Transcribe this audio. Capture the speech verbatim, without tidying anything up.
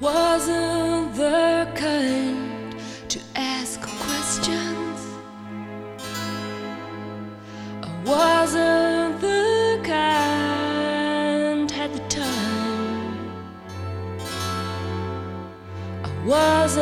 wasn't the kind to ask questions. I wasn't the kind at the time. I wasn't